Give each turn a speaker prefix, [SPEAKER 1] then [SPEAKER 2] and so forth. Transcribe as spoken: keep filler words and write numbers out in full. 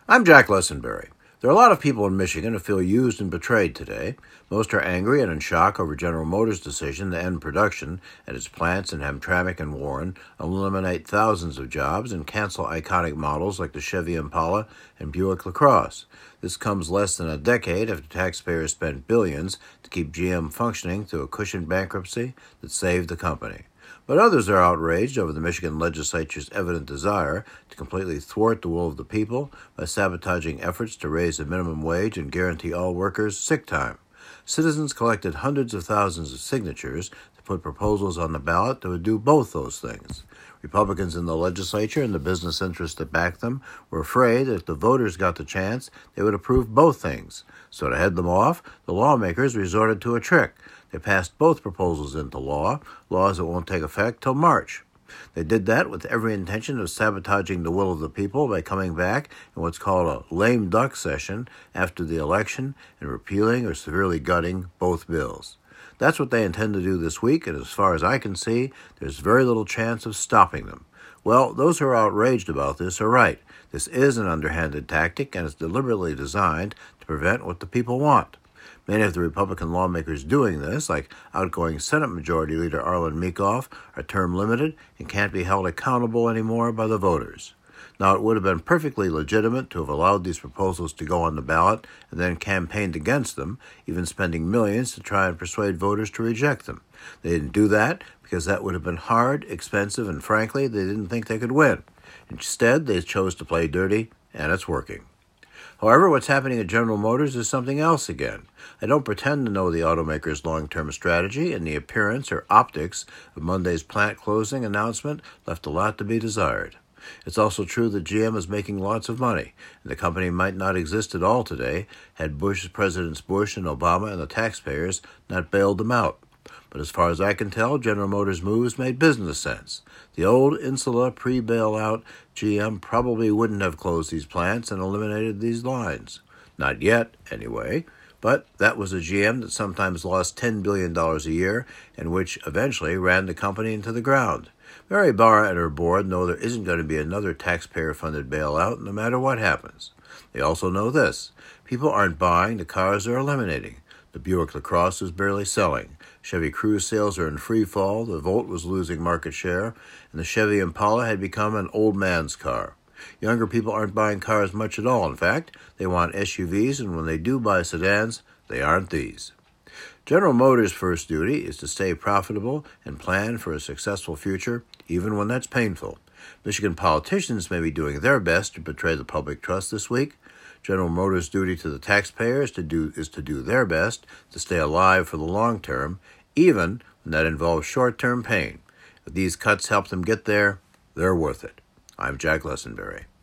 [SPEAKER 1] I'm Jack Lessenberry. There are a lot of people in Michigan who feel used and betrayed today. Most are angry and in shock over General Motors' decision to end production at its plants in Hamtramck and Warren, eliminate thousands of jobs, and cancel iconic models like the Chevy Impala and Buick LaCrosse. This comes less than a decade after taxpayers spent billions to keep G M functioning through a cushioned bankruptcy that saved the company. But others are outraged over the Michigan legislature's evident desire to completely thwart the will of the people by sabotaging efforts to raise the minimum wage and guarantee all workers sick time. Citizens collected hundreds of thousands of signatures to put proposals on the ballot that would do both those things. Republicans in the legislature and the business interests that backed them were afraid that if the voters got the chance, they would approve both things. So to head them off, the lawmakers resorted to a trick. They passed both proposals into law, laws that won't take effect till March. They did that with every intention of sabotaging the will of the people by coming back in what's called a lame duck session after the election and repealing or severely gutting both bills. That's what they intend to do this week, and as far as I can see, there's very little chance of stopping them. Well, those who are outraged about this are right. This is an underhanded tactic, and it's deliberately designed to prevent what the people want. Many of the Republican lawmakers doing this, like outgoing Senate Majority Leader Arlen Meekhof, are term-limited and can't be held accountable anymore by the voters. Now, it would have been perfectly legitimate to have allowed these proposals to go on the ballot and then campaigned against them, even spending millions to try and persuade voters to reject them. They didn't do that because that would have been hard, expensive, and frankly, they didn't think they could win. Instead, they chose to play dirty, and it's working. However, what's happening at General Motors is something else again. I don't pretend to know the automaker's long-term strategy, and the appearance or optics of Monday's plant closing announcement left a lot to be desired. It's also true that G M is making lots of money, and the company might not exist at all today had Bush, Presidents Bush and Obama and the taxpayers not bailed them out. But as far as I can tell, General Motors' moves made business sense. The old Insula pre-bailout G M probably wouldn't have closed these plants and eliminated these lines. Not yet, anyway. But that was a G M that sometimes lost ten billion dollars a year and which eventually ran the company into the ground. Mary Barra and her board know there isn't going to be another taxpayer-funded bailout no matter what happens. They also know this. People aren't buying the cars they're eliminating. The Buick LaCrosse is barely selling. Chevy Cruze sales are in free fall, the Volt was losing market share, and the Chevy Impala had become an old man's car. Younger people aren't buying cars much at all. In fact, they want S U Vs, and when they do buy sedans, they aren't these. General Motors' first duty is to stay profitable and plan for a successful future, even when that's painful. Michigan politicians may be doing their best to betray the public trust this week. General Motors' duty to the taxpayers to do, is to do their best to stay alive for the long term, even when that involves short-term pain. If these cuts help them get there, they're worth it. I'm Jack Lessenberry.